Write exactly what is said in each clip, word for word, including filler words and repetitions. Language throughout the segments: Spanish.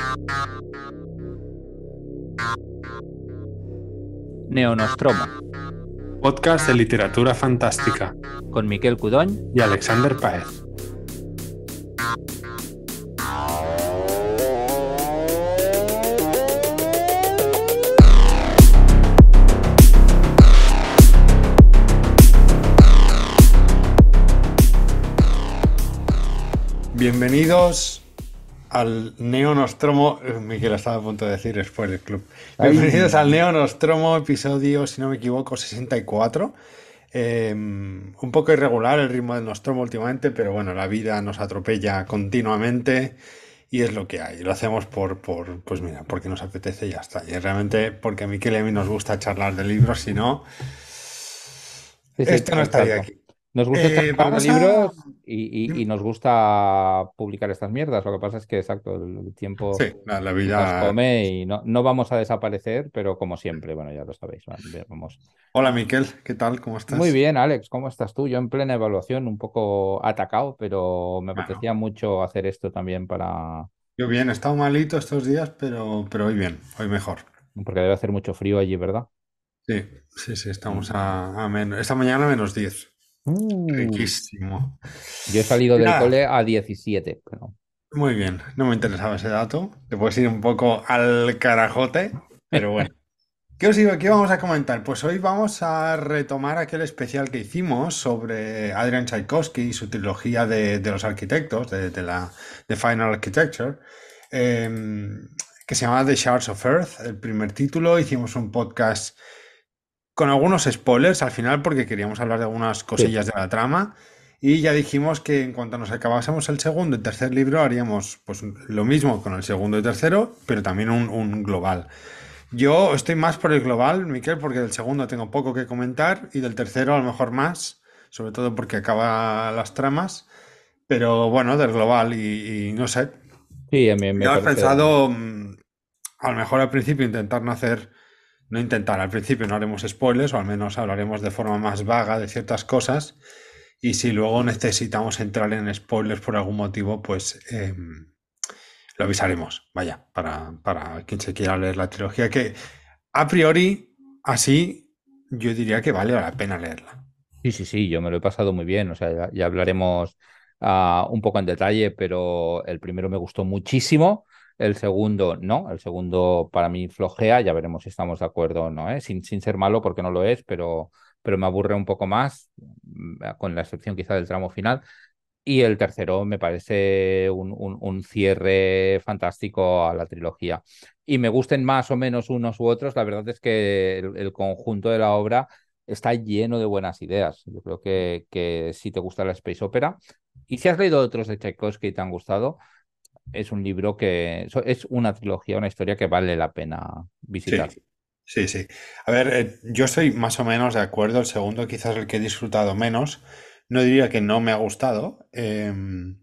Neonostromo, Podcast de literatura fantástica, con Miquel Cudony y Alexander Páez. Bienvenidos al Neonostromo. Miquel estaba a punto de decir Spoiler Club. Ay. Bienvenidos al Neonostromo, episodio, si no me equivoco, sesenta y cuatro. Eh, un poco irregular el ritmo del Nostromo últimamente, pero bueno, la vida nos atropella continuamente y es lo que hay. Lo hacemos por, por pues mira, porque nos apetece y ya está. Y realmente porque a Miquel y a mí nos gusta charlar de libros, si no, Sí, sí, esto no estaría exacto. aquí. Nos gusta Eh, charlar de vamos a... libros y, y- y nos gusta publicar estas mierdas. Lo que pasa es que, exacto, el, el tiempo Sí, la, la nos vida... come y no, no vamos a desaparecer, pero como siempre, bueno, ya lo sabéis. va- Vamos. Hola Miquel, ¿qué tal? ¿Cómo Muy estás? bien, Alex, ¿cómo estás tú? Yo en plena evaluación, un poco atacado, pero me Bueno, apetecía mucho hacer esto también para... yo bien, he estado malito estos días, pero, pero hoy bien, hoy mejor. porque debe hacer mucho frío allí, ¿verdad? Sí, sí, sí, estamos Mm. a, a menos. Esta mañana menos diez. Uh, Riquísimo. yo he salido Y del nada, cole a diecisiete, pero... muy bien, no me interesaba ese dato. Te puedes ir un poco al carajote, pero bueno. ¿Qué os iba, qué vamos a comentar? Pues hoy vamos a retomar aquel especial que hicimos sobre Adrian Tchaikovsky y su trilogía de, de los arquitectos, de, de la de Final Architecture, eh, que se llama The Shards of Earth, el primer título. Hicimos un podcast con algunos spoilers al final porque queríamos hablar de algunas Sí. cosillas de la trama y ya dijimos que en cuanto nos acabásemos el segundo y tercer libro haríamos pues lo mismo con el segundo y tercero, pero también un, un global. Yo estoy más por el global, Miquel, porque del segundo tengo poco que comentar y del tercero a lo mejor más, sobre todo porque acaba las tramas, pero bueno, del global y, y no sé. Sí, a mí me Yo he parece. pensado, mm, a lo mejor al principio intentar no hacer, no intentar, al principio no haremos spoilers, o al menos hablaremos de forma más vaga de ciertas cosas, y si luego necesitamos entrar en spoilers por algún motivo, pues eh, lo avisaremos, vaya, para, para quien se quiera leer la trilogía, que a priori, así, yo diría que vale la pena leerla. Sí, sí, sí, yo me lo he pasado muy bien. O sea, ya, ya hablaremos ah, un poco en detalle, pero el primero me gustó muchísimo. El segundo, no. El segundo para mí flojea. Ya veremos si estamos de acuerdo o no, ¿eh? Sin, sin ser malo, porque no lo es, pero, pero me aburre un poco más, mm, con la excepción quizá del tramo final. Y el tercero me parece un, un- un cierre fantástico a la trilogía. Y me gusten más o menos unos u otros, la verdad es que el, el conjunto de la obra está lleno de buenas ideas. Yo creo que, que si te gusta la space opera y si has leído otros de Tchaikovsky y te han gustado, es un libro que so- es una trilogía, una historia que vale la pena Sí, visitar. sí, sí. A ver, eh, yo estoy más o menos de acuerdo. El segundo quizás el que he disfrutado menos. No diría que no me ha gustado. em,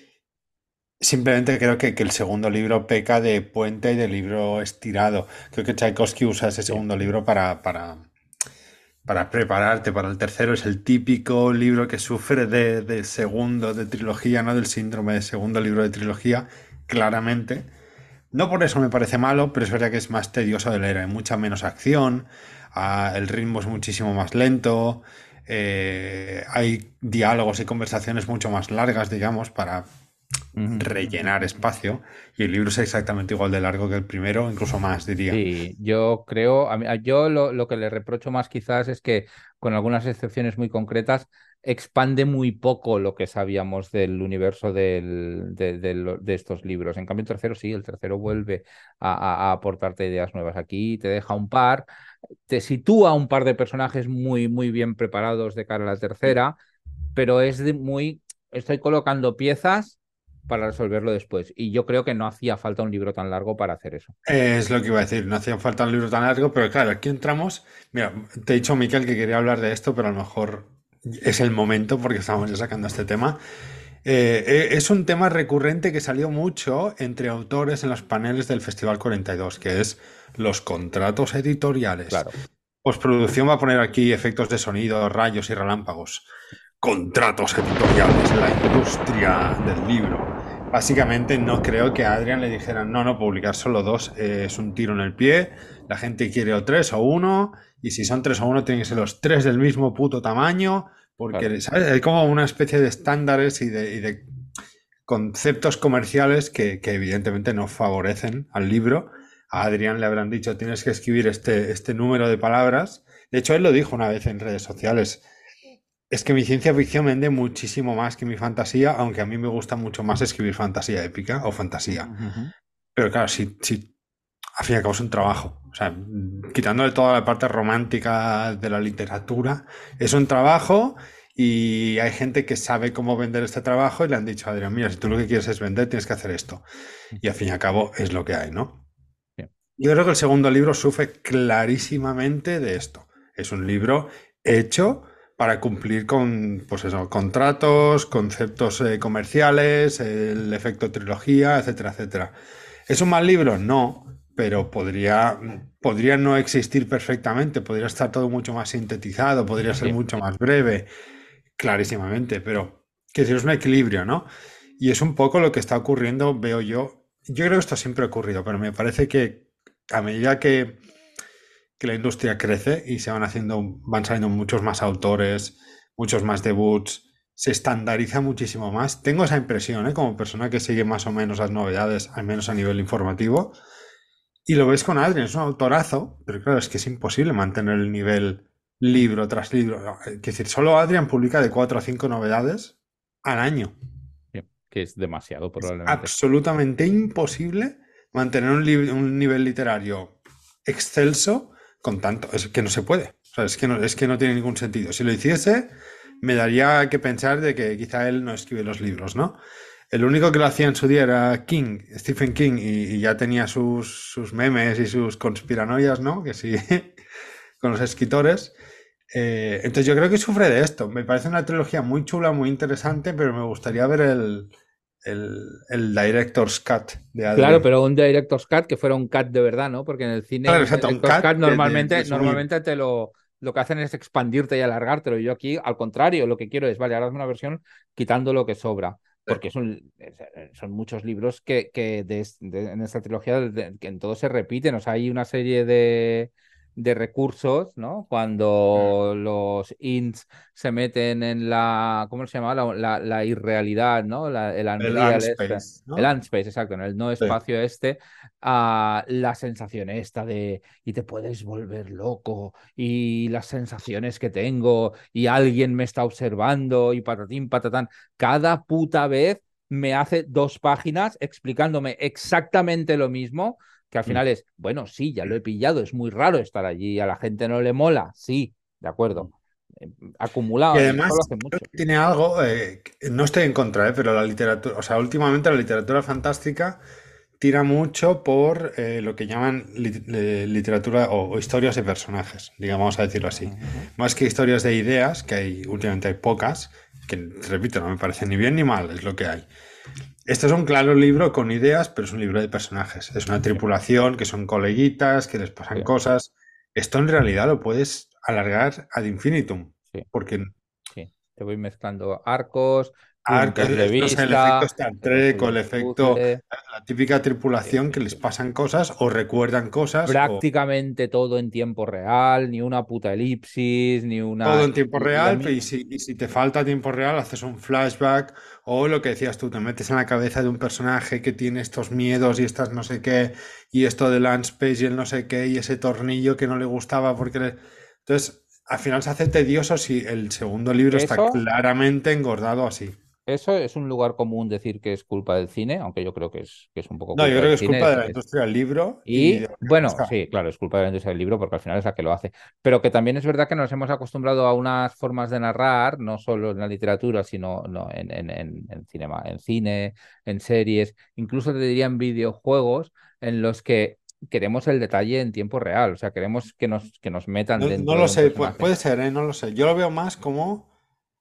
Simplemente creo que, que el segundo libro peca de puente y de libro estirado. Creo que Tchaikovsky usa ese Sí. segundo libro para, para, para prepararte para el tercero. Es el típico libro que sufre de, de segundo de trilogía, no del síndrome de segundo libro de trilogía, claramente. No por eso me parece malo, pero es verdad que es más tedioso de leer. Hay mucha menos acción, ah, el ritmo es muchísimo más lento, eh, hay diálogos y conversaciones mucho más largas, digamos, para Ujú. rellenar espacio, y el libro es exactamente igual de largo que el primero, incluso más, diría. Sí, yo creo, a mí- a- yo lo, lo que le reprocho más quizás es que, con algunas excepciones muy concretas, expande muy poco lo que sabíamos del universo del- de, de lo- de estos libros. En cambio, el tercero sí, el tercero vuelve a, a- a aportarte ideas nuevas. Aquí te deja un par, te sitúa un par de personajes muy, muy bien preparados de cara a la tercera, pero es de muy, estoy colocando piezas para resolverlo después. Y yo creo que no hacía falta un libro tan largo para hacer eso. Es lo que iba a decir, no hacía falta un libro tan largo, pero claro, aquí entramos. Mira, te he dicho, Miquel, que quería hablar de esto, pero a lo mejor es el momento porque estamos ya sacando este tema. Eh, eh, es un tema recurrente que salió mucho entre autores en los paneles del Festival cuarenta y dos, que es los contratos editoriales. Claro. Postproducción va a poner aquí efectos de sonido, rayos y relámpagos. Contratos editoriales en la industria del libro. Básicamente no creo que a Adrian le dijeran, no, no, publicar solo dos eh, es un tiro en el pie, la gente quiere o tres o uno, y si son tres o uno tienen que ser los tres del mismo puto tamaño, Claro. porque, ¿sabes? Hay como una especie de estándares y de, y de conceptos comerciales que, que evidentemente no favorecen al libro. A Adrián le habrán dicho, tienes que escribir este, este número de palabras. De hecho, él lo dijo una vez en redes sociales. Es que mi ciencia ficción vende muchísimo más que mi fantasía, aunque a mí me gusta mucho más escribir fantasía épica o fantasía. Ujú. Pero claro, si, si al fin y al cabo es un trabajo. O sea, quitándole toda la parte romántica de la literatura, es un trabajo y hay gente que sabe cómo vender este trabajo y le han dicho a Adrián, mira, si tú lo que quieres es vender, tienes que hacer esto. Y al fin y al cabo es lo que hay, ¿no? Sí, Yo creo que el segundo libro sufre clarísimamente de esto. Es un libro hecho para cumplir con, pues eso, contratos, conceptos eh, comerciales, el efecto trilogía, etcétera, etcétera. ¿Es un mal libro? No, pero podría, podría no existir perfectamente, podría estar todo mucho más sintetizado, podría ser sí, mucho más breve, clarísimamente, pero que si es un equilibrio, ¿no? Y es un poco lo que está ocurriendo, veo yo. Yo creo que esto siempre ha ocurrido, pero me parece que a medida que, que la industria crece y se van haciendo, van saliendo muchos más autores, muchos más debuts, se estandariza muchísimo más. Tengo esa impresión, ¿eh? Como persona que sigue más o menos las novedades, al menos a nivel informativo. Y lo ves con Adrien, es un autorazo, pero claro, es que es imposible mantener el nivel libro tras libro. Es decir, solo Adrian publica de cuatro a cinco novedades al año. sí, que es demasiado Es probablemente. absolutamente imposible mantener un, li- un nivel literario excelso con tanto. Es que no se puede. O sea, es que no, es que no tiene ningún sentido. Si lo hiciese, me daría que pensar de que quizá él no escribe los libros, ¿no? El único que lo hacía en su día era King, Stephen King, y, y ya tenía sus, sus memes y sus conspiranoias, ¿no? Que sí, con los escritores. Eh, entonces yo creo que sufre de esto. Me parece una trilogía muy chula, muy interesante, pero me gustaría ver el, el, el Director's Cut de Claro, Adrien. pero un director's cut que fuera un cut de verdad, ¿no? Porque en el cine Claro, un exacto, un director's cut cut de, de normalmente, resumir. normalmente te lo, lo que hacen es expandirte y alargártelo. Y yo aquí, al contrario, lo que quiero es, vale, ahora hazme una versión quitando lo que sobra. Porque son, son muchos libros que, que de- de- en esta trilogía de- que en todo se repiten. O sea, hay una serie de, de recursos, ¿no? Mm. Cuando los ints se meten en la, ¿cómo se llama? La, la, la irrealidad, ¿no? La- el El unreal este. Unspace, El ¿no? Unspace, exacto, en el no Sí. espacio este, a la sensación esta de y te puedes volver loco y las sensaciones que tengo y alguien me está observando y patatín patatán. Cada puta vez me hace dos páginas explicándome exactamente lo mismo, que al Mm. final es, bueno, sí, ya lo he pillado, es muy raro estar allí, a la gente no le mola, sí, de acuerdo. Eh, Y Acumulado, y esto además, lo hace creo mucho. que tiene algo, eh, que no estoy en contra, eh, pero la literatura, o sea, últimamente la literatura fantástica tira mucho por eh, lo que llaman lit- eh, literatura o, o historias de personajes, digamos, vamos a decirlo así. Ujú. Más que historias de ideas, que hay últimamente hay pocas, que repito, no me parece ni bien ni mal, es lo que hay. Este es un claro libro con ideas, pero es un libro de personajes. Es una Sí, tripulación que son coleguitas, que les pasan sí, cosas. Esto en realidad lo puedes alargar ad infinitum, sí. porque Sí, te voy mezclando arcos, Arc, puntos de eh, no sé, el efecto vista, Star Trek o el posibles efecto, puzzles. la típica Sí, tripulación sí, que les sí. pasan cosas o recuerdan cosas o Prácticamente todo en tiempo real, ni una puta elipsis, ni todo una... en tiempo Y, y a real, mí, y si, y si te falta tiempo real, haces un flashback o lo que decías tú, te metes en la cabeza de un personaje que tiene estos miedos y estas no sé qué, y esto de Landspace y el no sé qué, y ese tornillo que no le gustaba porque le... Entonces, al final se hace tedioso si el segundo libro está eso, claramente engordado así. eso es un lugar común decir que es culpa del cine, aunque yo creo que es, que es un poco No, yo culpa creo del que es cine. culpa Es, de la es- industria del libro y de Y lo que bueno, busca. sí, claro, es culpa de la industria del libro porque al final es la que lo hace. Pero que también es verdad que nos hemos acostumbrado a unas formas de narrar, no solo en la literatura, sino no, en, en, en, en cinema, en cine, en series, incluso te diría en videojuegos, en los que queremos el detalle en tiempo real. O sea, queremos que nos, que nos metan No, no dentro lo de un sé, pu- personaje. puede ser, ¿eh? No lo sé. Yo lo veo más como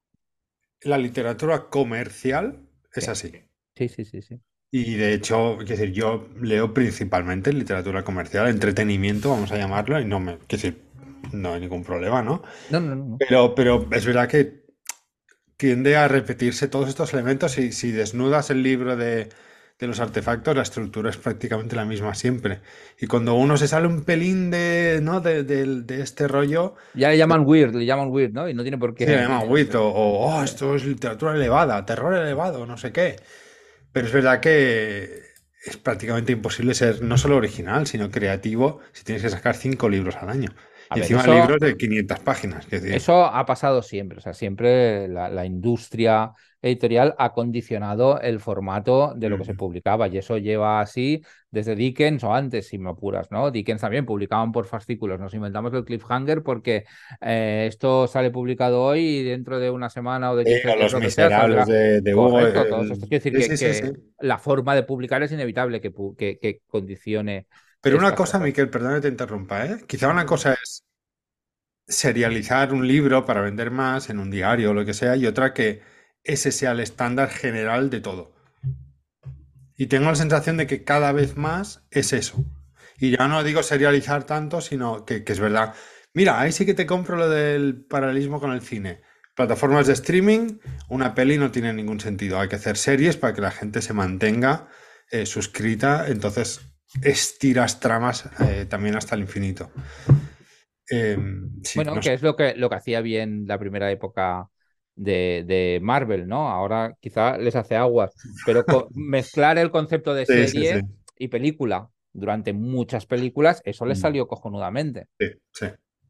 la literatura comercial es Sí, así. sí, sí, sí, sí. Y de hecho, quiero decir, yo leo principalmente literatura comercial, entretenimiento, vamos a llamarlo, y no me, quiero decir, no hay ningún problema, ¿no? No, no, no, no. Pero, pero es verdad que tiende a repetirse todos estos elementos y si desnudas el libro de, de los artefactos, la estructura es prácticamente la misma siempre. Y cuando uno se sale un pelín de, ¿no? de, de- de este rollo, Ya le llaman weird, le llaman weird, ¿no? Y no tiene por sí, le qué. llama wit o, o, oh, esto es literatura elevada, terror elevado, no sé qué. Pero es verdad que es prácticamente imposible ser no solo original, sino creativo si tienes que sacar cinco libros al año. A Y ver, encima eso, libros de quinientas páginas, es decir. eso ha pasado siempre, o sea, siempre la, la industria editorial ha condicionado el formato de lo que se mm, publicaba y eso lleva así desde Dickens o antes, si me apuras, ¿no? Dickens también publicaban por fascículos, nos inventamos el cliffhanger porque eh, esto sale publicado hoy y dentro de una semana o de Sí, quince o días, Los lo que sea, Miserables saldrá. de, de Hugo. Correcto, todos estos. el- Quiero decir Sí, que, sí, sí, que sí. la forma de publicar es inevitable que, pu- que, que condicione Pero una estas cosa, cosas. Miquel, perdón que te interrumpa, ¿eh? Quizá una Dime. cosa es serializar un libro para vender más en un diario o lo que sea, y otra que ese sea el estándar general de todo. Y tengo la sensación de que cada vez más es eso. Y ya no digo serializar tanto, sino que, que es verdad. Mira, ahí sí que te compro lo del paralelismo con el cine. Plataformas de streaming, una peli no tiene ningún sentido. Hay que hacer series para que la gente se mantenga eh, suscrita. Entonces, estiras tramas eh, también hasta el infinito. Eh, sí, Bueno, no sé. que es lo que, lo que hacía bien la primera época de, de Marvel, ¿no? Ahora quizá les hace aguas, pero co- mezclar el concepto de Sí, sí, sí. serie y película durante muchas películas, eso les Mm, salió cojonudamente. sí, sí.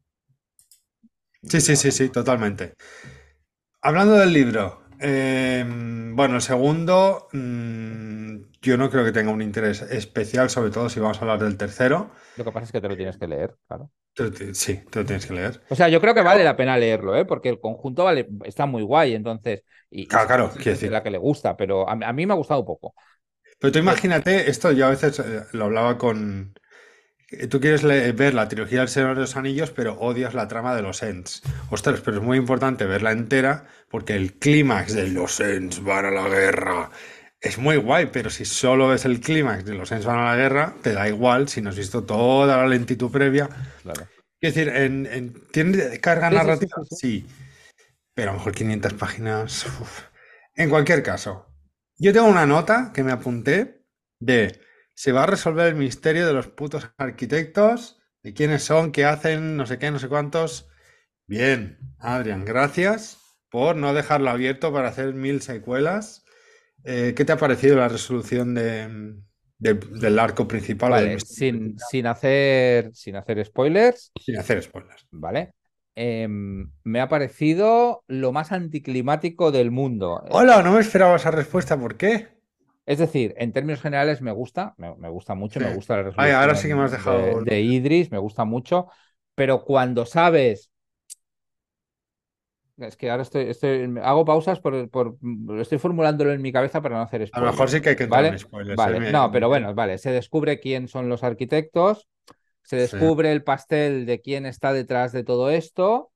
Sí, Y sí, sí, ahora, sí, totalmente. Hablando del libro, eh, bueno, el segundo, mm, yo no creo que tenga un interés especial, sobre todo si vamos a hablar del tercero. lo que pasa es que te lo tienes que leer, claro. Te lo ti- sí, te lo tienes que leer. O sea, yo creo que vale Pero, la pena leerlo, ¿eh? Porque el conjunto vale, está muy guay, entonces, y, y claro, seguro claro, que hay quiero gente a decir. la que le gusta, pero a, mí a mí me ha gustado poco. Pero tú Pero, imagínate, esto yo a veces eh, lo hablaba con... eh, Tú quieres le- ver la trilogía del Señor de los Anillos, pero odias la trama de los Ents. Ostras, pero es muy importante verla entera porque el clímax de los Ents van a la guerra es muy guay, pero si solo ves el clímax de los Ents van a la guerra, te da igual si no has visto toda la lentitud previa. claro. Es decir, en, en- ¿tiene carga Sí, sí, sí, narrativa? sí, sí. Sí, pero a lo mejor quinientas páginas. Uf. En cualquier caso, yo tengo una nota que me apunté de se va a resolver el misterio de los putos arquitectos, de quiénes son, qué hacen, no sé qué, no sé cuántos. Bien, Adrián, gracias por no dejarlo abierto para hacer mil secuelas. Eh, ¿qué te ha parecido la resolución de, de- del arco principal o del Vale, misterio sin, principal? sin hacer, sin hacer spoilers. Sin hacer spoilers. ¿Vale? Em, me ha parecido lo más anticlimático del mundo. Eh, Hola, no me esperaba esa respuesta, ¿por qué? Es decir, en términos generales me gusta, me, me gusta mucho, Sí. me gusta la Ay, ahora sí que me has resolución de, dejado de loco. Idris, me gusta mucho, pero cuando sabes, es que ahora estoy, estoy hago pausas por, por, estoy formulándolo en mi cabeza para no hacer A lo mejor spoilers, sí que hay que entrar en ¿vale? spoilers, ¿eh? Vale, Me- no, me pero quedo- bueno, vale, se descubre quién son los arquitectos, se Sí. descubre el pastel de quién está detrás de todo esto.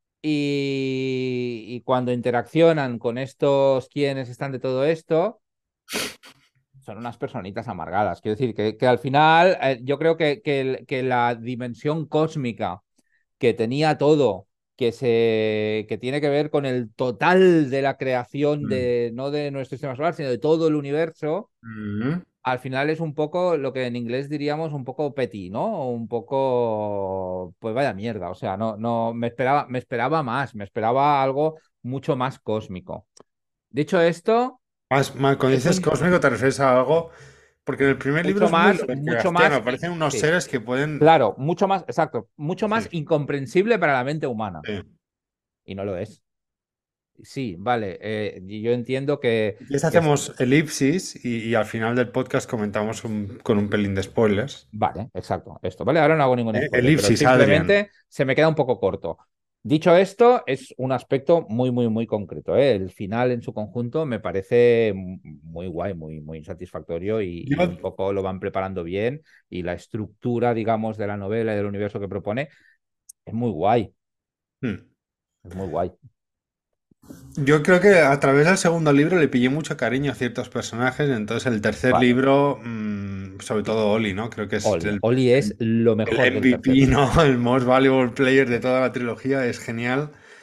Y, y cuando interaccionan con estos quienes están de todo esto, son unas personitas amargadas. Quiero decir que, que al final eh, yo creo que, que, el- que la dimensión cósmica que tenía todo, que, se, que tiene que ver con el total de la creación Mm. de, no de nuestro sistema solar, sino de todo el universo, Mm. al final es un poco lo que en inglés diríamos un poco petty, ¿no? Un poco, pues vaya mierda. O sea, no, no, me esperaba, me esperaba más, me esperaba algo mucho más cósmico. Dicho esto, Más, más- cuando es dices un cósmico te refieres a algo, porque en el primer libro mucho es muy más, mucho Lovecraftiano, más, y- aparecen unos sí, seres que pueden... claro, mucho más, exacto, mucho Sí, más incomprensible para la mente humana. sí. Y no lo es. Sí, vale, eh, y yo entiendo que, Y que es- hacemos elipsis y, y al final del podcast comentamos un- con un pelín de spoilers. vale, exacto, esto, ¿vale? Ahora no hago ningún ¿Eh? spoiler, pero Elipsis, Adrián. simplemente se me queda un poco corto. Dicho esto, es un aspecto muy, muy, muy concreto, ¿eh? El final en su conjunto me parece m- muy guay, muy, muy satisfactorio y, Yo, y un poco lo van preparando bien y la estructura, digamos, de la novela y del universo que propone es muy guay, Hmm. es muy guay. Yo creo que a través del segundo libro le pillé mucho cariño a ciertos personajes, entonces el tercer Vale, libro, mm, sobre todo Oli, ¿no? Creo que es Oli. el, Oli es lo el mejor del M V P, tercero. ¿no? El Most Valuable Player de toda la trilogía, es genial.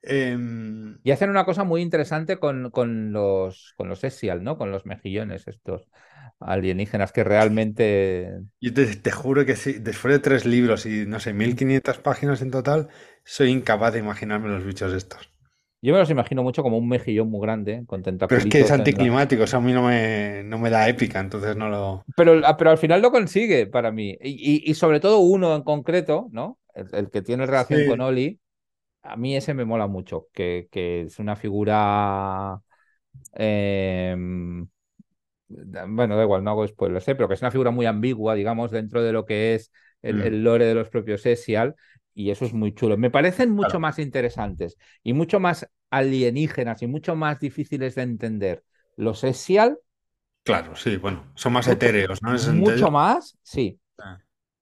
Em, Y hacen una cosa muy interesante con, con los, con los Essial, ¿no? Con los mejillones, estos alienígenas que realmente. yo te, te juro que sí, después de tres libros y no sé, mil quinientas páginas en total, soy incapaz de imaginarme los bichos estos. Yo me los imagino mucho como un mejillón muy grande, con Pero es que es tentaculitos en la. anticlimático, eso a mí no me, no me da épica, entonces no lo... Pero, ah, pero al final lo consigue para mí. Y, y- y sobre todo uno en concreto, ¿no? El, el que tiene relación con Sí. Oli, a mí ese me mola mucho, que, que es una figura. eh, bueno, da igual, no hago spoilers, ¿eh? Pero que es una figura muy ambigua, digamos, dentro de lo que es el, Mm, el lore de los propios Essial, y eso es muy chulo. Me parecen mucho claro, más interesantes y mucho más alienígenas y mucho más difíciles de entender los Essial, claro, sí, bueno, son más mucho, etéreos, ¿no? En ese mucho sentido. más, sí, Ah.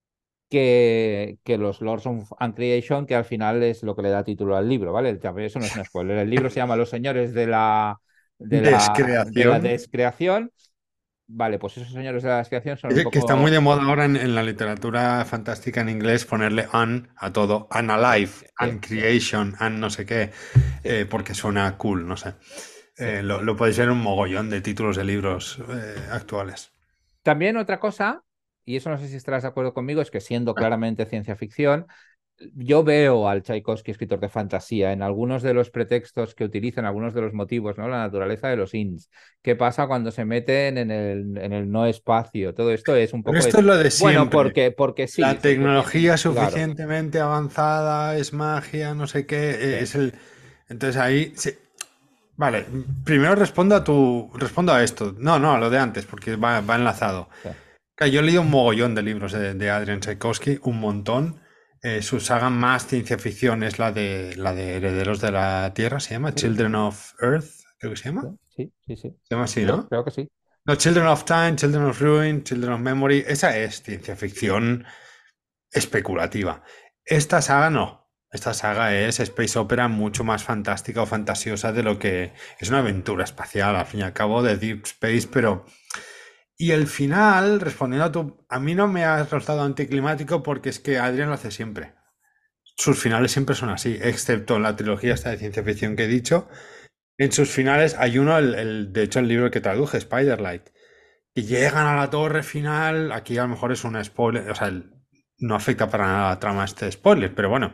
que, que los Lords of Uncreation, que al final es lo que le da título al libro, ¿vale? También eso no es un spoiler. El libro se llama Los Señores de la, de la, de la Descreación. Descreación. Vale, pues esos señores de la descreación son un Oye, que está muy poco. de moda ahora en, en la literatura fantástica en inglés ponerle un a todo, Sí, unalive, sí, sí, uncreation, un no sé qué, sí, eh, porque suena cool, no sé. sí. Eh, lo, lo podéis ver en un mogollón de títulos de libros eh, actuales. También otra cosa, y eso no sé si estarás de acuerdo conmigo, es que siendo Ah, claramente ciencia ficción, yo veo al Tchaikovsky escritor de fantasía en algunos de los pretextos que utilizan, algunos de los motivos, ¿no? La naturaleza de los ins. ¿Qué pasa cuando se meten en el, en el no espacio? Todo esto es un pero poco esto es, es lo de bueno, siempre. porque, porque sí, La porque tiene, tecnología claro. suficientemente avanzada es magia, no sé qué, Sí, eh, es el... Entonces ahí, sí. Vale, primero respondo a tu, respondo a esto. No, no, a lo de antes, porque va, va enlazado. sí, Claro, yo he leído un mogollón de libros de, de Adrian Tchaikovsky, un montón. Eh, su saga más ciencia ficción es la de la de Herederos de la Tierra, se llama sí, Children of Earth, creo que se sí, llama. sí, sí, sí. Se llama así, Creo, ¿no? creo que sí. No, Children of Time, Children of Ruin, Children of Memory. Esa es ciencia ficción especulativa. Esta saga no. Esta saga es space opera mucho más fantástica o fantasiosa de lo que es una aventura espacial, al fin y al cabo, de Deep Space, pero... Y el final, respondiendo a tu... A mí no me ha resultado anticlimático porque es que Adrian lo hace siempre. Sus finales siempre son así, excepto en la trilogía esta de ciencia ficción que he dicho. En sus finales hay uno, el, el- de hecho el libro que traduje, Spiderlight, y llegan a la torre final, aquí a lo mejor es un spoiler, o sea, el- no afecta para nada a la trama este spoiler, pero bueno,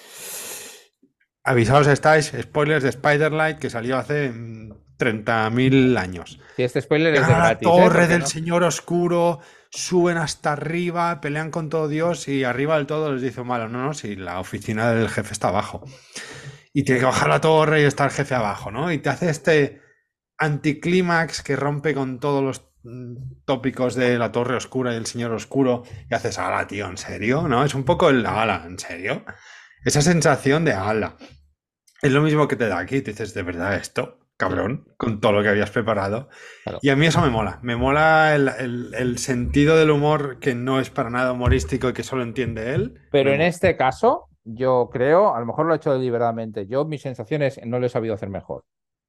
avisados estáis, spoilers de Spiderlight que salió hace mm, treinta mil años. Sí, este spoiler es de Llegan a la gratis, ¿eh? torre Porque del no. Señor Oscuro, suben hasta arriba, pelean con todo Dios y arriba del todo les dice malo, no, no, si la oficina del jefe está abajo. Y tiene que bajar la torre y está el jefe abajo, ¿no? Y te hace este anticlímax que rompe con todos los mm, tópicos de la torre oscura y el señor oscuro y haces, ala, tío, ¿en serio? ¿No? Es un poco el, ala, ¿en serio? Esa sensación de, ala. Es lo mismo que te da aquí, te dices, ¿de verdad esto? Sí, Cabrón, con todo lo que habías preparado. claro. Y a mí eso me mola. Me mola el, el- el sentido del humor que no es para nada humorístico y que solo entiende él. Pero Me en mola. este caso, yo creo, a lo mejor lo he hecho deliberadamente. Yo, mis sensaciones, no lo he sabido hacer mejor.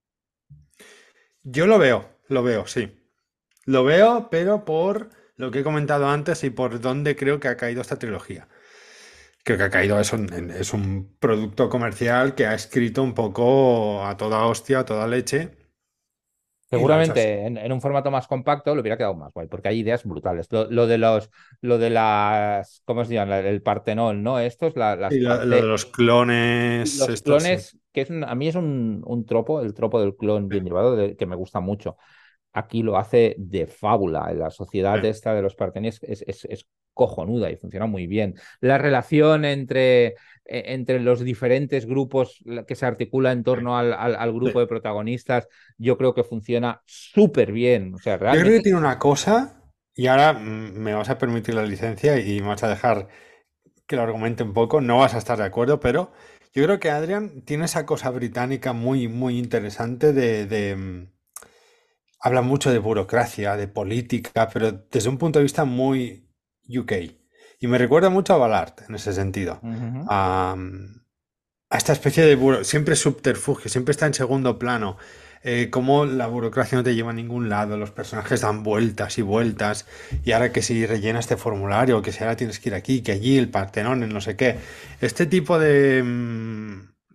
Yo lo veo, lo veo, sí. Lo veo, pero por lo que he comentado antes y por dónde creo que ha caído esta trilogía. Creo que ha caído es un, es un producto comercial que ha escrito un poco a toda hostia, a toda leche, y lo ha hecho así. Seguramente en, en un formato más compacto le hubiera quedado más guay, porque hay ideas brutales. Lo, lo de los, lo de las, ¿cómo se llama? El Partenón, ¿no? Estos, la- las Y lo, lo de parte, los clones, los estos sí. clones, que es un- a mí es un, un tropo, el tropo del clon Sí, bien llevado, de- que me gusta mucho. Aquí lo hace de fábula. La sociedad sí. esta de los Partenis es, es, es cojonuda y funciona muy bien. La relación entre, eh, entre los diferentes grupos la- que se articula en torno al, al, al grupo Sí. de protagonistas, yo creo que funciona súper bien. O sea, Yo creo que realmente. tiene una cosa, y ahora mm, me vas a permitir la licencia y me vas a dejar que lo argumente un poco. No vas a estar de acuerdo, pero yo creo que Adrian tiene esa cosa británica muy, muy interesante de, de, mm, habla mucho de burocracia, de política, pero desde un punto de vista muy U K. Y me recuerda mucho a Ballard en ese sentido. Ujú. A, a esta especie de buro- siempre subterfugio, siempre está en segundo plano. Eh, cómo la burocracia no te lleva a ningún lado, los personajes dan vueltas y vueltas, y ahora que si rellena este formulario, que si ahora tienes que ir aquí, que allí, el Partenón, el no sé qué. Este tipo de, mm,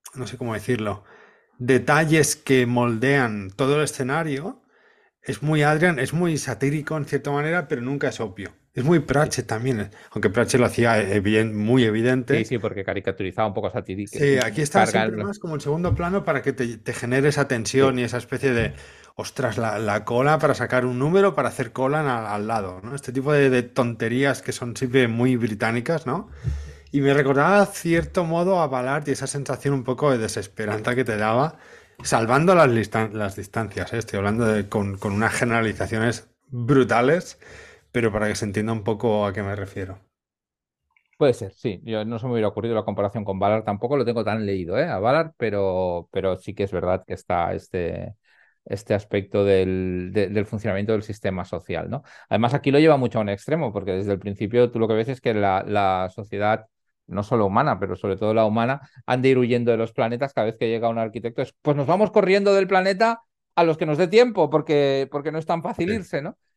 no sé cómo decirlo, detalles que moldean todo el escenario. Es muy Adrian, es muy satírico en cierta manera, pero nunca es obvio. Es muy Sí, Pratchett también, eh, aunque Pratchett lo hacía evi- muy sí, evidente. sí, porque caricaturizaba un poco satírico, Sí, aquí está siempre cargar. más como en segundo plano para que te, te genere esa tensión Sí. y esa especie de, ostras, la, la cola para sacar un número, para hacer cola al, al lado, ¿no? Este tipo de, de tonterías que son siempre muy británicas, ¿no? Y me recordaba cierto modo a Ballard y esa sensación un poco de desesperanza que te daba, salvando las, listan- las distancias, ¿eh? Estoy hablando de, con, con unas generalizaciones brutales, pero para que se entienda un poco a qué me refiero. Puede ser, sí. Yo no se me hubiera ocurrido la comparación con Valar, tampoco lo tengo tan leído, ¿eh? A Valar, pero, pero sí que es verdad que está este, este aspecto del, de- del funcionamiento del sistema social, ¿no? Además, aquí lo lleva mucho a un extremo, porque desde el principio tú lo que ves es que la, la sociedad, no solo humana, pero sobre todo la humana, han de ir huyendo de los planetas cada vez que llega un arquitecto. Es, pues nos vamos corriendo del planeta a los que nos dé tiempo, porque, porque no es tan fácil Sí. irse, ¿no?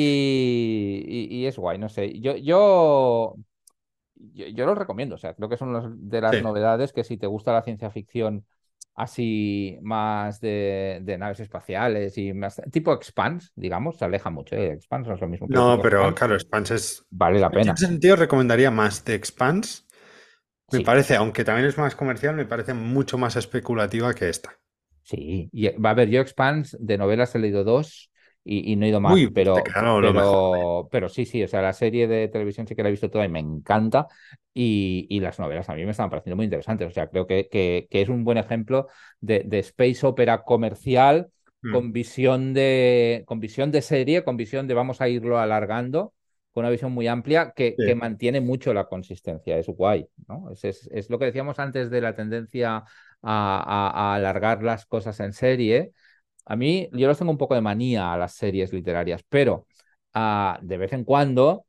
Y, y, y es guay, no sé. Yo, yo yo, yo los recomiendo, o sea, creo que son los- de las Sí. novedades que si te gusta la ciencia ficción así más de, de naves espaciales y más tipo Expanse, digamos, se aleja mucho, ¿eh? Expanse no es lo mismo, pero No, tipo pero Expanse claro, Expanse es... vale la En ese pena. sentido recomendaría más de Expanse. Me Sí, parece, aunque también es más comercial, me parece mucho más especulativa que esta. sí. Y, va a ver, yo Expanse de novelas he leído dos y, y no he ido más, Uy, pues te pero, queda lo, lo mejor. pero, pero sí, sí, o sea, la serie de televisión sí que la he visto toda y me encanta. Y, y las novelas a mí me estaban pareciendo muy interesantes. O sea, creo que, que, que es un buen ejemplo de, de space opera comercial Mm, con visión de, con visión de serie, con visión de vamos a irlo alargando, con una visión muy amplia que, que sí. mantiene mucho la consistencia. Es guay, ¿no? Es, es, es lo que decíamos antes de la tendencia a, a- a alargar las cosas en serie. A mí, yo les tengo un poco de manía a las series literarias, pero ah, de vez en cuando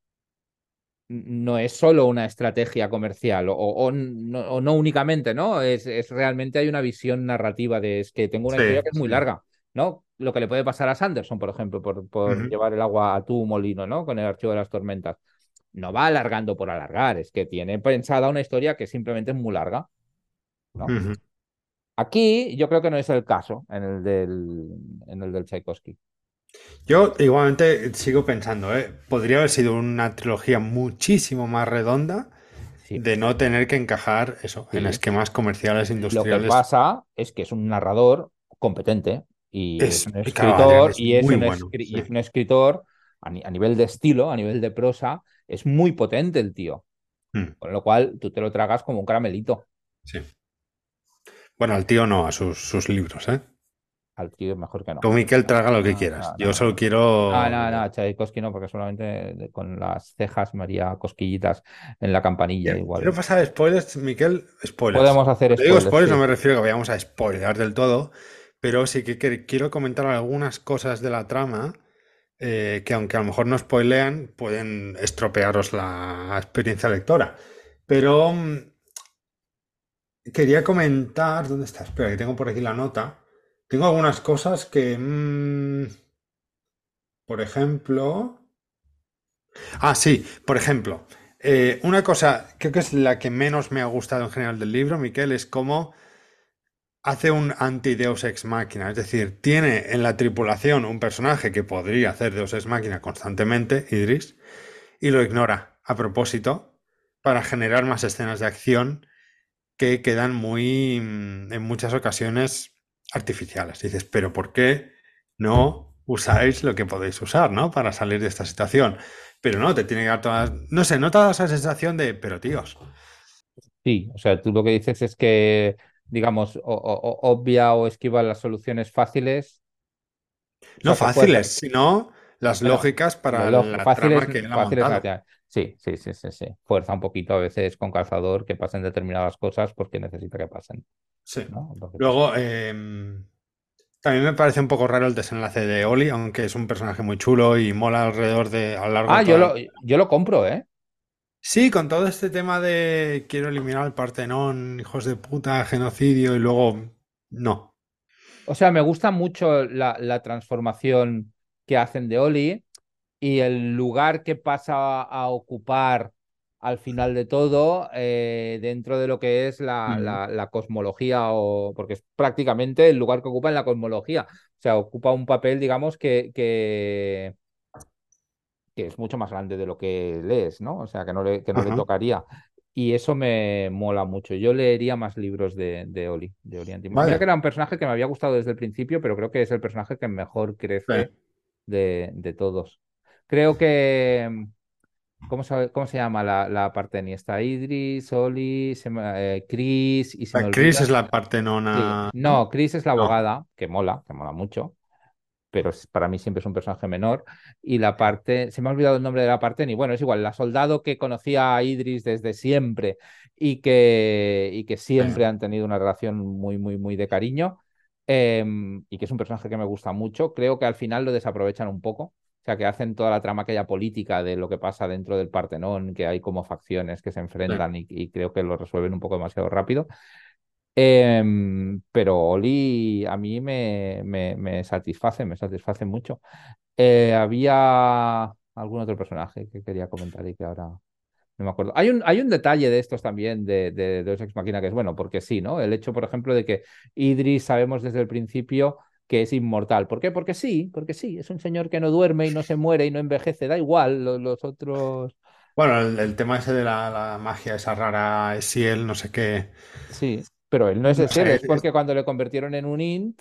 no es solo una estrategia comercial o, o no, o no únicamente, ¿no? Es, es realmente hay una visión narrativa de es que tengo una Sí, historia que es muy sí. larga, ¿no? Lo que le puede pasar a Sanderson, por ejemplo, por, por Ujú, llevar el agua a tu molino, ¿no? Con el archivo de las tormentas. No va alargando por alargar, es que tiene pensada una historia que simplemente es muy larga, ¿no? ujú. Aquí yo creo que no es el caso en el del, en el del Tchaikovsky. Yo igualmente sigo pensando, ¿eh? Podría haber sido una trilogía muchísimo más redonda Sí, de no tener que encajar eso en sí. esquemas comerciales Lo que industriales. pasa es que es un narrador competente y es Es, un claro, Adrián escritor es y es muy un, bueno. escri- y Sí, es un escritor a, ni- a nivel de estilo, a nivel de prosa, es muy potente el tío. Mm, Con lo cual tú te lo tragas como un caramelito. sí. Bueno, al tío no, a sus, sus libros, ¿eh? Al tío es mejor que no. Tú, Miquel, No, traga lo que no, quieras. no, Yo no, solo no. No, quiero... no, no, Tchaikovsky no, porque solamente de- con las cejas me haría cosquillitas en la campanilla Quiero, quiero igual. pasar a spoilers, Miquel. Spoilers. Podemos hacer Cuando digo spoilers, spoilers no sí. me refiero a que vayamos a spoilear del todo, pero sí que que- quiero comentar algunas cosas de la trama eh, que aunque a lo mejor no spoilean, pueden estropearos la experiencia lectora. Pero mm, quería comentar, ¿dónde está? Espera, que tengo por aquí la nota. Tengo algunas cosas que, mm, por ejemplo... Ah, sí, por ejemplo, eh, una cosa, creo que es la que menos me ha gustado en general del libro, Miquel, es cómo hace un anti-Deus ex machina. Es decir, tiene en la tripulación un personaje que podría hacer Deus ex machina constantemente, Idris, y lo ignora a propósito para generar más escenas de acción que quedan muy, mm, en muchas ocasiones, artificiales. Dices, pero ¿por qué no usáis lo que podéis usar, ¿no? Para salir de esta situación. Pero no, te tiene que dar todas... No sé, no te da esa sensación de, pero tíos, Sí, o sea, tú lo que dices es que, digamos, o, o- o- obvia o esquiva las soluciones fáciles, o no sea, que fuerzan. fáciles, sino las Bueno, lógicas lo para lógico, la fáciles, trama que él ha fáciles montado. relativamente. Sí, sí, sí, sí, sí. Fuerza un poquito a veces con calzador que pasen determinadas cosas porque necesita que pasen, Sí. ¿no? Entonces, Luego, em, también me parece un poco raro el desenlace de Oli, aunque es un personaje muy chulo y mola alrededor de, a lo largo de ah, yo toda. lo, yo lo compro, ¿eh? Sí, con todo este tema de quiero eliminar el Partenón, hijos de puta, genocidio y luego no. O sea, me gusta mucho la, la transformación que hacen de Oli y el lugar que pasa a ocupar al final de todo, eh, dentro de lo que es la, Mm. la, la cosmología, o porque es prácticamente el lugar que ocupa en la cosmología. O sea, ocupa un papel, digamos, que, que, que es mucho más grande de lo que lees, ¿no? O sea, que no le, que no le Ajá. tocaría. Y eso me mola mucho. Yo leería más libros de, de Oli, de Oli Antimo. Mira que Vale. era un personaje que me había gustado desde el principio, pero creo que es el personaje que mejor crece Ve. de, de todos. Creo que. ¿Cómo se, cómo se llama la, la parte ni está Idris, Oli, se me- eh, Chris y se me La Chris es olvida? la parte Sí. nona, No, ¿no? Chris es la No. abogada, que mola, que mola mucho, pero es- para mí siempre es un personaje menor. Y la parte, se me ha olvidado el nombre de la parte, ni bueno, es igual, la soldado que conocía a Idris desde siempre y que, y que Ve. siempre han tenido una relación muy, muy, muy de cariño, em, y que es un personaje que me gusta mucho. Creo que al final lo desaprovechan un poco. O sea, que hacen toda la trama aquella política de lo que pasa dentro del Partenón, que hay como facciones que se Ve. enfrentan y, y creo que lo resuelven un poco demasiado rápido. Em, pero Oli a mí me, me, me satisface, me satisface mucho. Eh, había algún otro personaje que quería comentar y que ahora no me acuerdo. Hay un, hay un detalle de estos también de, de, de Deus Ex Machina que es bueno, porque sí, ¿no? El hecho, por ejemplo, de que Idris sabemos desde el principio que es inmortal. ¿Por qué? Porque sí, porque sí, es un señor que no duerme y no se muere y no envejece, da igual, lo- los otros. Bueno, el, el tema ese de la, la magia, esa rara Esiel, no sé qué. Sí, pero él no es No ese, él, sé. es porque cuando le convirtieron en un int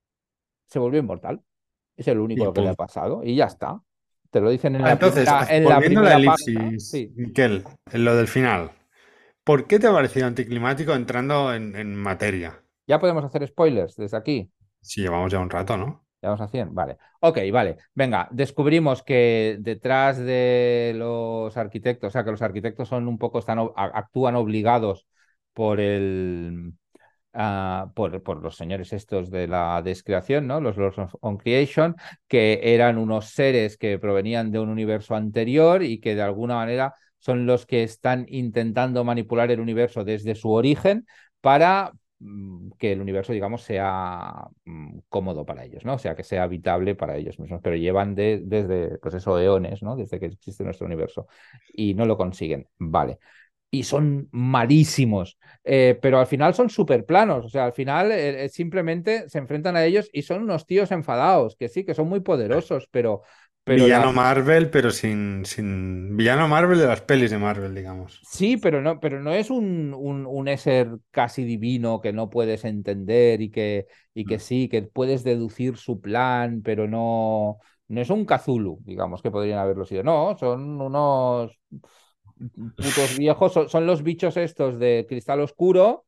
se volvió inmortal. Es el único Y lo que le ha punto. pasado y ya está. Te lo dicen en Ah, la entonces, primera, haz- en la volviendo a la primera página. elipsis, Sí, Miquel, en lo del final, ¿por qué te ha parecido anticlimático entrando en, en materia? ya podemos hacer spoilers desde aquí. Si llevamos ya un rato, ¿no? Ya vamos a cien. Vale. Ok, vale. Venga, descubrimos que detrás de los arquitectos, o sea, que los arquitectos son un poco, están, o- a- actúan obligados por el, ah, por, por los señores estos de la descreación, ¿no? Los Lords of on Creation, que eran unos seres que provenían de un universo anterior y que de alguna manera son los que están intentando manipular el universo desde su origen para mm, que el universo, digamos, sea mm, cómodo para ellos, ¿no? O sea, que sea habitable para ellos mismos, pero llevan de- desde, pues eso, eones, ¿no? Desde que existe nuestro universo y no lo consiguen. Vale. Y son malísimos, eh, pero al final son súper planos, o sea, al final eh, eh, simplemente se enfrentan a ellos y son unos tíos enfadados, que sí, que son muy poderosos, pero, pero la, Villano Marvel, pero sin, sin... Villano Marvel de las pelis de Marvel, digamos. sí, pero no, pero no es un, un, un ser casi divino que no puedes entender y que, y que Mm. sí, que puedes deducir su plan, pero no, no es un Cthulhu, digamos, que podrían haberlo sido. No, son unos putos viejos, son, son los bichos estos de cristal oscuro,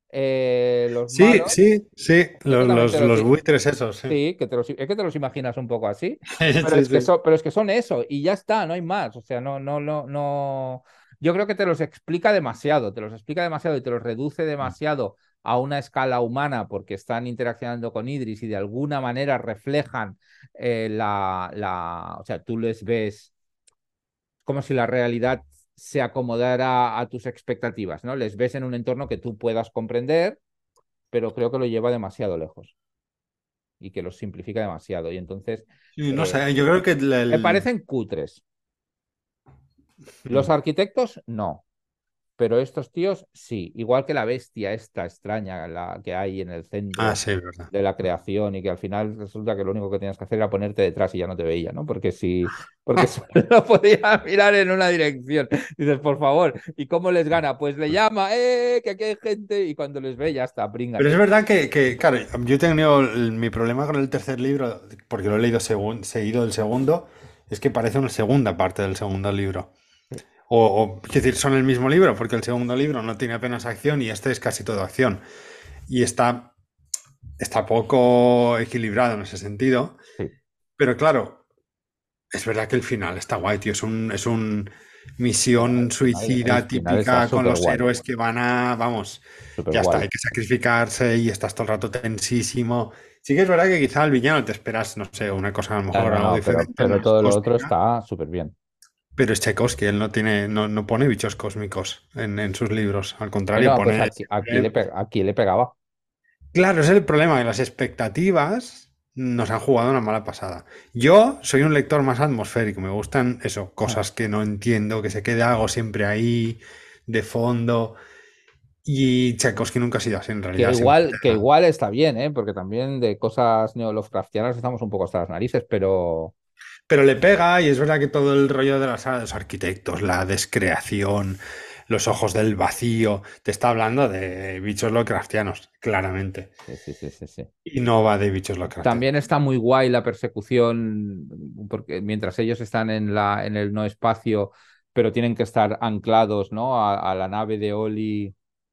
eh, los Sí, malos. sí, sí, Yo que los, también te los, los, los buitres esos, sí. sí, que te los, es que te los imaginas un poco así, pero Sí, es que sí. son, pero es que son eso y ya está, no hay más. O sea, no, no, no, no. Yo creo que te los explica demasiado, te los explica demasiado y te los reduce demasiado a una escala humana porque están interaccionando con Idris y de alguna manera reflejan eh, la, la, o sea, tú les ves como si la realidad se acomodara a tus expectativas, ¿no? Les ves en un entorno que tú puedas comprender, pero creo que lo lleva demasiado lejos y que los simplifica demasiado. Y entonces Sí, no eh, sé, yo creo que el, me el- parecen cutres. Los arquitectos, no. Pero estos tíos, sí. Igual que la bestia esta extraña la que hay en el Ah, centro sí, es verdad. de la creación y que al final resulta que lo único que tenías que hacer era ponerte detrás y ya no te veía, ¿no? Porque si, porque solo podía mirar en una dirección. Dices, por favor, ¿y cómo les gana? Pues le llama, ¡eh! Que aquí hay gente y cuando les ve ya está, Pero es príngate. verdad que, que, claro, yo he tenido el- mi problema con el tercer libro, porque lo he leído segun- seguido del segundo, es que parece una segunda parte del segundo libro. O, o, es decir, son el mismo libro, porque el segundo libro no tiene apenas acción y este es casi todo acción. Y está, está poco equilibrado en ese sentido. Sí, Pero claro, es verdad que el final está guay, tío. Es un, es un final, misión final, el suicida final está típica con súper los guay, héroes que van a, vamos, súper ya está, guay. hay que sacrificarse y estás todo el rato tensísimo. Sí que es verdad que quizá al villano te esperas, no sé, una cosa a lo No, mejor no, algo no, pero, diferente, pero más todo lo otro cósmica. está súper bien. Pero es Tchaikovsky, él no tiene, no, no pone bichos cósmicos en, en sus libros. Al contrario, Bueno, pues pone aquí, aquí le, siempre. pe- aquí le pegaba. Claro, es el problema de las expectativas. nos han jugado una mala pasada. Yo soy un lector más atmosférico, me gustan eso, Ah. cosas que no entiendo, que se quede algo siempre ahí, de fondo. Y Tchaikovsky nunca ha sido así, en Que realidad siempre. igual, que igual está bien, ¿eh? Porque también de cosas neo-Lovecraftianas estamos un poco hasta las narices, pero Pero le pega y es verdad que todo el rollo de la sala de los arquitectos, la descreación, los ojos del vacío, te está hablando de bichos Lovecraftianos, claramente. sí, sí, sí, sí, sí. Y no va de bichos Lovecraftianos. También está muy guay la persecución, porque mientras ellos están en la, en el no espacio, pero tienen que estar anclados, ¿no? A, a la nave de Oli,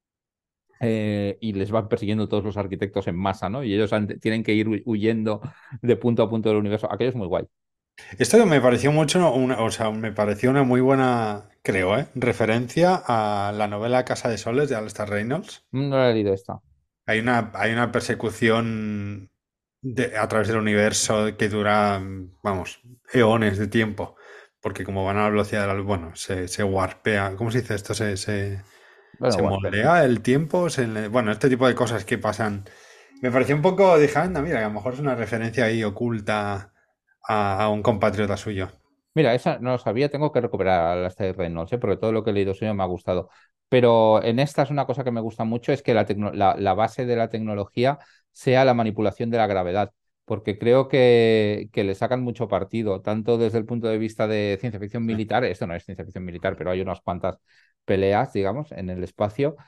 eh, y les van persiguiendo todos los arquitectos en masa, ¿no? Y ellos han- tienen que ir hu- huyendo de punto a punto del universo. Aquello es muy guay. Esto me pareció mucho, una, o sea, me pareció una muy buena, creo, ¿eh? Referencia a la novela Casa de Soles de Alistair Reynolds. Mm, No la he leído esta. Hay una, hay una persecución de- a través del universo que dura, vamos, eones de tiempo. Porque como van a la velocidad de la luz, bueno, se, se warpea. ¿Cómo se dice esto? Se, se, Bueno, se bueno, pero moldea el tiempo. se le- bueno, este tipo de cosas que pasan. Me pareció un poco, dije, anda, mira, que a lo mejor es una referencia ahí oculta a, a un compatriota suyo. mira, esa no lo sabía, tengo que recuperar a las de Reynolds, ¿eh? Porque todo lo que he leído suyo me ha gustado. Pero en esta es una cosa que me gusta mucho, es que la, tecno- la, la base de la tecnología sea la manipulación de la gravedad, porque creo que, que le sacan mucho partido, tanto desde el punto de vista de ciencia ficción militar, esto no es ciencia ficción militar, pero hay unas cuantas peleas, digamos, en el espacio,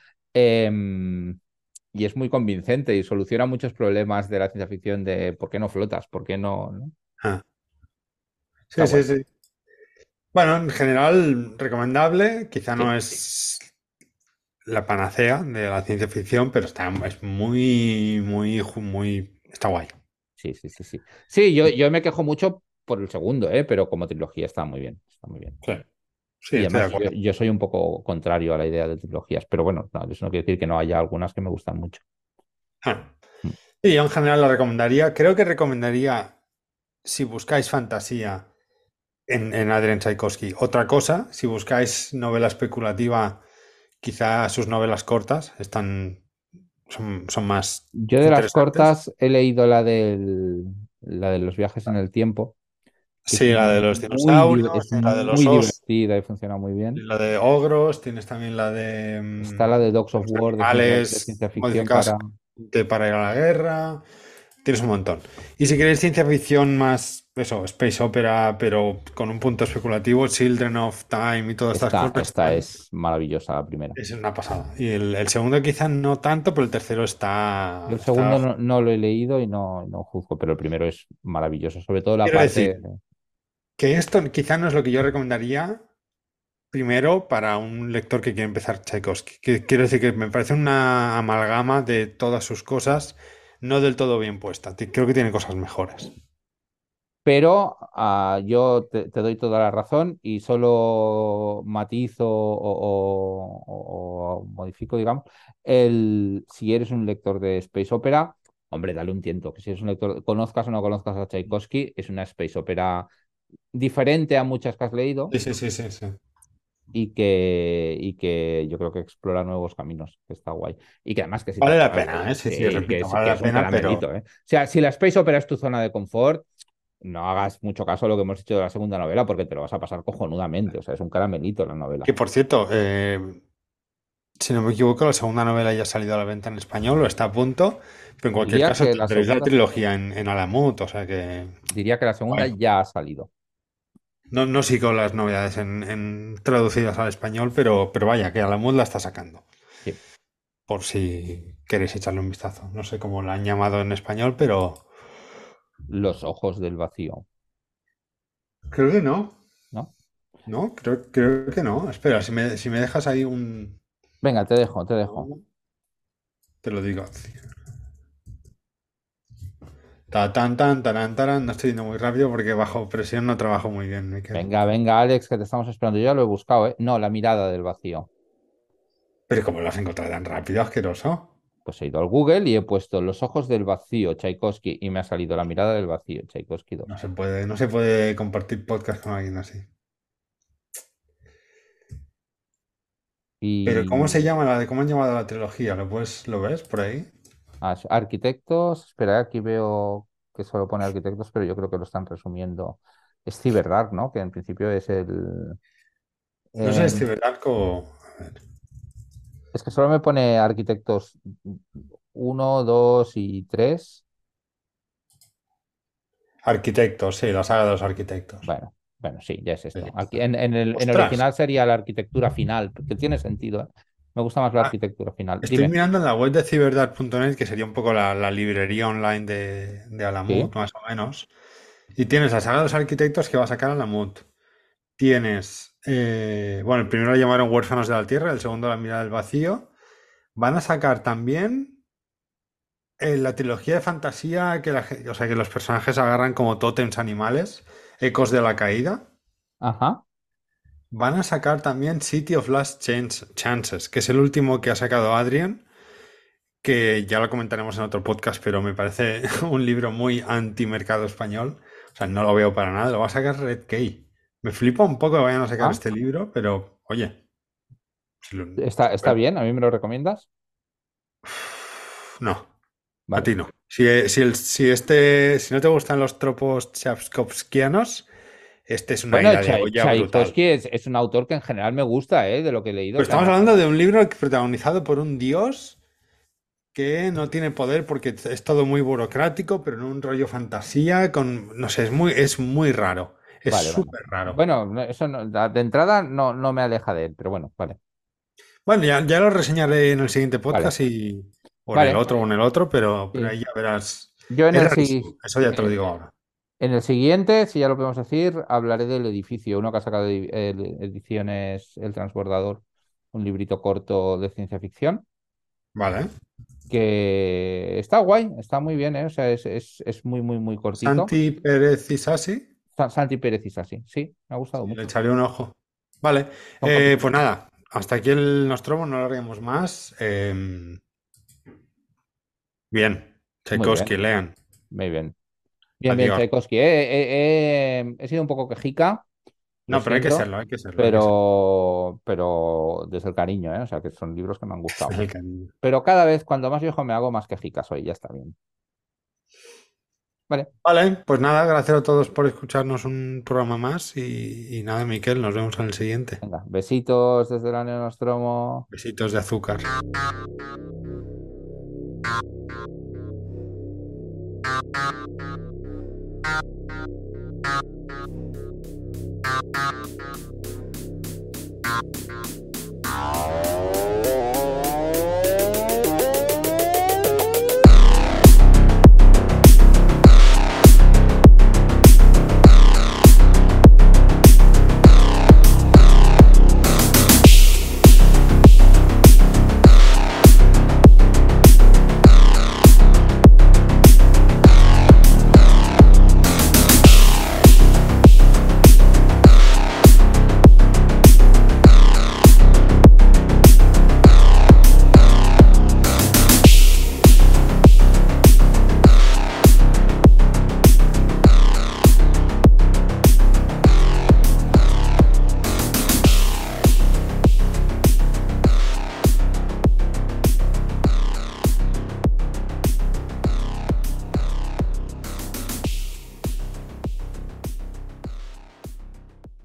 em, y es muy convincente y soluciona muchos problemas de la ciencia ficción de por qué no flotas, por qué no, ¿no? Ah, Está sí, sí, guay. sí. Bueno, en general, recomendable. Quizá Sí. no es la panacea de la ciencia ficción, pero está, es muy, muy, ju- muy, está guay. Sí, sí, sí, sí. Sí, yo, yo me quejo mucho por el segundo, ¿eh? Pero como trilogía está muy bien, está muy bien. Sí, sí, Y estoy de además yo, acuerdo. yo soy un poco contrario a la idea de trilogías, pero bueno, no, eso no quiere decir que no haya algunas que me gustan mucho. Ah. Mm. Y yo en general la recomendaría. Creo que recomendaría, si buscáis fantasía, en, en Adrian Tchaikovsky. Otra cosa, si buscáis novela especulativa, quizá sus novelas cortas están, son, son más Yo de las interesantes. cortas he leído la del, la de los viajes en el tiempo, que es Sí, la de los muy, di- dinosaurios, es y la de los muy osos, divertida y funciona muy y bien. la de ogros, tienes también la de Está la mm, de Dogs of los War de ciencia, de animales ciencia ficción modificados para... de- para ir a la guerra. Tienes un montón. Y si queréis ciencia ficción más, eso, space opera, pero con un punto especulativo, Children of Time y todas estas Esta, cosas esta están. es maravillosa, la primera. Es una pasada. Y el, el segundo quizá no tanto, pero el tercero Yo está, el está. segundo no, no lo he leído y no, no juzgo, pero el primero es maravilloso, sobre todo la Quiero decir parte... que esto quizá no es lo que yo recomendaría primero para un lector que quiere empezar Tchaikovsky. Que- quiero decir que me parece una amalgama de todas sus cosas, no del todo bien puesta. Ti- Creo que tiene cosas mejores. Pero ah, yo te, te doy toda la razón y solo matizo o, o- o modifico, digamos, el, si eres un lector de Space Opera, hombre, dale un tiento, que si eres un lector, conozcas o no conozcas a Tchaikovsky, es una Space Opera diferente a muchas que has leído Sí, sí, sí, sí, sí. y que, y que yo creo que explora nuevos caminos, que está guay. Y que además que si te Vale la acabas, pena, ¿eh? Sí, sí, sí, que repito, es, vale que la es un pena, pero caramelito, ¿eh? O sea, si la Space Opera es tu zona de confort, no hagas mucho caso a lo que hemos dicho de la segunda novela porque te lo vas a pasar cojonudamente. O sea, es un caramelito la novela. que por cierto, eh, si no me equivoco, la segunda novela ya ha salido a la venta en español o está a punto, pero en cualquier Diría caso que la tendréis la segunda, trilogía en, en Alamut, o sea que diría que la segunda guay. ya ha salido. No, no sigo las novedades en, en traducidas al español, pero, pero vaya, que Alamut la está sacando, Sí. por si queréis echarle un vistazo. No sé cómo la han llamado en español, pero Los ojos del vacío, creo que no. ¿no? No, creo, creo que no. Espera, si me, si me dejas ahí un... Venga, te dejo, te dejo. Te lo digo. Ta tan tan taran taran. No estoy yendo muy rápido porque bajo presión no trabajo muy bien, Miquel. Venga, venga, Alex, que te estamos esperando. Yo ya lo he buscado, ¿eh? No, la mirada del vacío. Pero ¿cómo lo has encontrado tan rápido, asqueroso? Pues he ido al Google y he puesto los ojos del vacío, Tchaikovsky, y me ha salido la mirada del vacío, Tchaikovsky dos. No se puede, no se puede compartir podcast con alguien así. Pero ¿cómo se Y llama la de cómo han llamado la trilogía? ¿Lo puedes, lo ves por ahí? ah, arquitectos, espera, aquí veo. que solo pone arquitectos, pero yo creo que lo están resumiendo. Es CyberArk, ¿no? Que en principio es el... No sé, em, Ciberark o... a ver. es que solo me pone arquitectos uno, dos y tres. Arquitectos, sí, la saga de los arquitectos. Bueno, bueno, sí, ya es Sí. esto. Aquí, en, en el, en el Ostras, original sería la arquitectura final, que tiene sentido, ¿eh? Me gusta más la ah, arquitectura final. estoy Dime. mirando en la web de ciberdark punto net, que sería un poco la, la librería online de, de Sí, Alamut, más o menos. Y tienes la saga de los arquitectos que va a sacar Alamut. Tienes, eh, bueno, el primero lo llamaron Huérfanos de la Tierra, el segundo La Mirada del Vacío. Van a sacar también eh, la trilogía de fantasía que, la ge- o sea, que los personajes agarran como tótems animales, Ecos de la Caída. ajá. Van a sacar también City of Last Chance- Chances, que es el último que ha sacado Adrian, que ya lo comentaremos en otro podcast, pero me parece un libro muy anti-mercado español. O sea, no lo veo para nada. Lo va a sacar Red Key. Me flipa un poco que vayan a sacar Ah, este libro, pero oye, si lo- está, está bueno, bien, a mí me lo recomiendas. no, a Vale. ti no. Si, eh, si, el- si este, si no te gustan los tropos chapskovskianos, este es una Bueno, ida de Chai- olla brutal. Tchaikovsky es, es un autor que en general me gusta, ¿eh? De lo que he leído. Pero O sea, estamos no. hablando de un libro protagonizado por un dios que no tiene poder porque es todo muy burocrático, pero en un rollo fantasía, con, no sé, es muy, es muy raro. Es Vale, bueno. súper raro. Bueno, no- eso no- da- de entrada no, no me aleja de él, pero bueno, vale. Bueno, ya, ya lo reseñaré en el siguiente Vale, podcast y, o en el vale. otro o en el otro, pero, pero Sí. ahí ya verás. Yo en Es el, si- rarísimo, eso ya te lo eh, digo ahora. en el siguiente, si ya lo podemos decir, hablaré del edificio, uno que ha sacado edi- el- ediciones El Transbordador, un librito corto de ciencia ficción, Vale. que está guay, está muy bien, ¿eh? O sea, es, es, es muy, muy, muy cortito. Santi Pérez Isasi, Sa- Santi Pérez es así, sí, me ha gustado sí, le mucho. echaré un ojo. Vale, Son eh, cortitos. pues nada, hasta aquí el Nostromo, no lo haremos más. Em, bien, Muy bien, Tchaikovsky, lean. muy bien. Bien, bien, Adiós. Tchaikovsky. Eh, eh, eh, he sido un poco quejica, lo No, pero hay que siento, serlo, hay que serlo, hay que serlo. pero, pero desde el cariño, ¿eh? O sea, que son libros que me han gustado. El cariño. Pero cada vez, cuando más viejo me hago, más quejica soy, ya está bien. Vale, Vale, pues nada, gracias a todos por escucharnos un programa más y, y nada, Miquel, nos vemos en el siguiente. venga, besitos desde la Neonostromo. Besitos de azúcar.